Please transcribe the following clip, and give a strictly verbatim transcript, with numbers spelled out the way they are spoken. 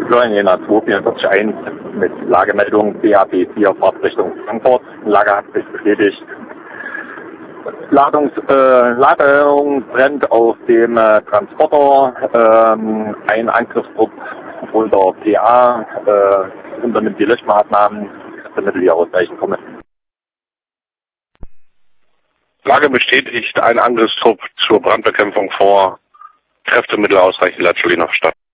Florian Jena zwei vier vier eins mit Lagemeldung P H P vier Fahrtrichtung Frankfurt. Lage hat sich bestätigt. Ladungs, äh, Ladung brennt auf dem äh, Transporter. Ähm, ein Angriffstrupp unter P A äh, unternimmt die Löschmaßnahmen, damit wir ausweichen kommen. Lage bestätigt, ein Angriffstrupp zur Brandbekämpfung vor. Kräftemittel ausreichend, Latschulin auf Stadt.